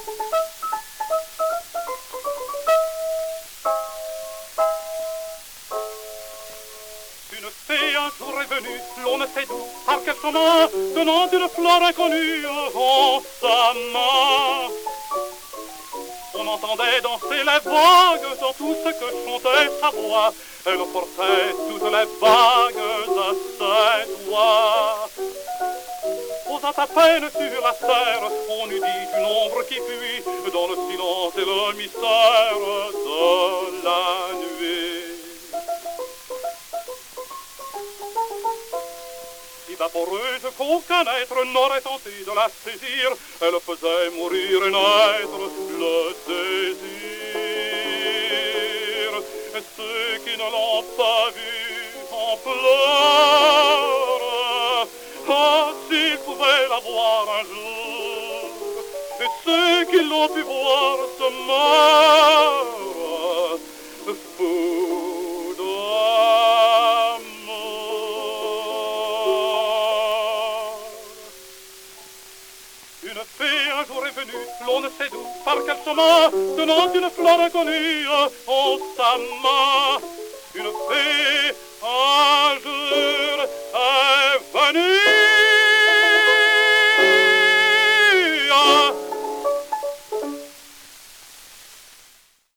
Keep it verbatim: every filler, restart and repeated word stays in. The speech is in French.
Une fée un jour est venue, l'on ne sait d'où, par quel chemin, donnant une fleur inconnue en sa main. On entendait danser les vagues dans tout ce que chantait sa voix. Elle portait toutes les vagues à ses doigts. Posant à peine sur la terre, on eût dit une ombre qui fuit dans le silence et le mystère de la nuit. Si vaporeuse qu'aucun être n'aurait tenté de la saisir, elle faisait mourir et naître le désir. Et ceux qui ne l'ont pas vue en pleurs, ah, s'ils pouvaient la voir un jour. Et ceux qui l'ont pu voir se meurent fous d'amour. Une fée un jour est venue, l'on ne sait d'où, par quel chemin, tenant une fleur inconnue en sa main. Une fée un jour